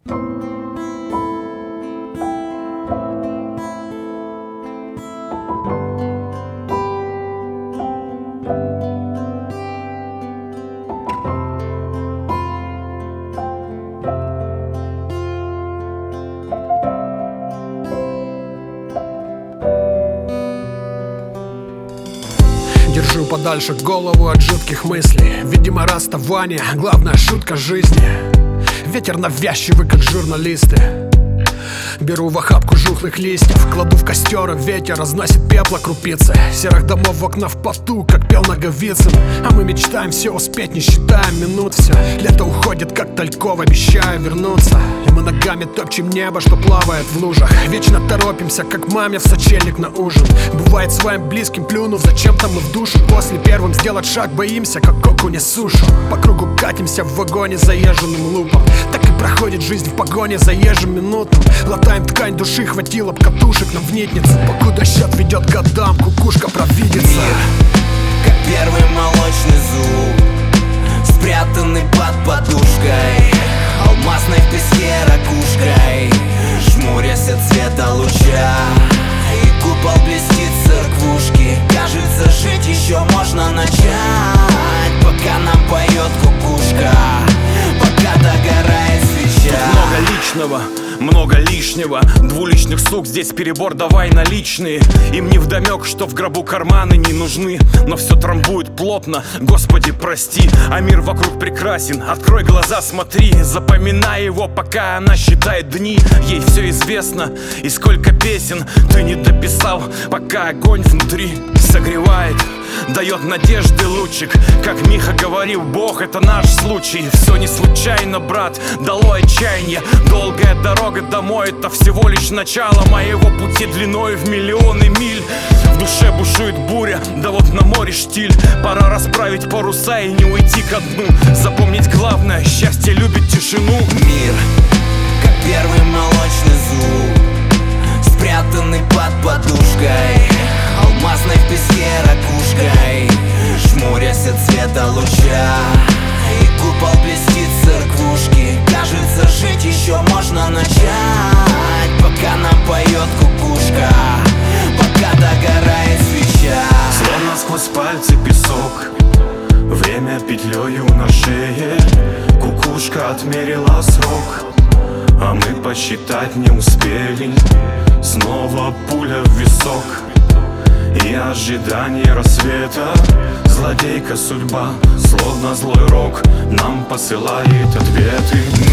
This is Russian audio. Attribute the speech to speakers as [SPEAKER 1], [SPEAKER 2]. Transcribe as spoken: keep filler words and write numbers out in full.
[SPEAKER 1] Держу подальше голову от жутких мыслей. Видимо, расставание — главная шутка жизни. Ветер навязчивый, как журналисты. Беру в охапку жухлых листьев, кладу в костер, и ветер разносит пепла крупицы. Серых домов в окна в поту, как пел Наговицын. А мы мечтаем все успеть, не считаем минут. Все лето уходит, как Тальков, обещаю вернуться. И мы ногами топчем небо, что плавает в лужах. Вечно торопимся, как маме в сочельник на ужин. Бывает своим близким плюнув, зачем-то мы в душу. После первым сделать шаг боимся, как окуня сушу. По кругу катимся в вагоне заезженным лупом. Так и проходит жизнь в погоне за ежем минутом. Латаем ткань души, хватило б катушек нам в нитнице. Покуда счет ведет к годам, кукушка провидится.
[SPEAKER 2] Мир, как первый молочный зуб, спрятанный под подушкой, алмазной в песке ракушкой, жмурясь от света луча. И купол блестит церквушки. Кажется, жить еще можно начать, пока нам поет кукушка, пока догорает свеча.
[SPEAKER 3] Много личного, много лишнего. Двуличных сук здесь перебор, давай наличные. Им не вдомек, что в гробу карманы не нужны. Но все трамбует плотно, Господи, прости. А мир вокруг прекрасен, открой глаза, смотри. Запоминай его, пока она считает дни. Ей все известно, и сколько песен ты не дописал, пока огонь внутри согревает, дает надежды лучик. Как Миха говорил, Бог — это наш случай. Все не случайно, брат, дало отчаяние. Долгая дорога домой — это всего лишь начало моего пути длиной в миллионы миль. В душе бушует буря, да вот на море штиль. Пора расправить паруса и не уйти ко дну. Запомнить главное — счастье любит тишину.
[SPEAKER 2] Мир, как первый молочный зуб, спрятанный под подушкой, алмазной в песке ракушкой, жмурясь от света луча. И купол блестит церквушки. Кажется, жить еще можно начать, пока нам поет кукушка, пока догорает свеча.
[SPEAKER 3] Словно сквозь пальцы песок, время петлею на шее. Кукушка отмерила срок, а мы посчитать не успели. Снова пуля в висок и ожидание рассвета. Злодейка судьба, словно злой рок, нам посылает ответы.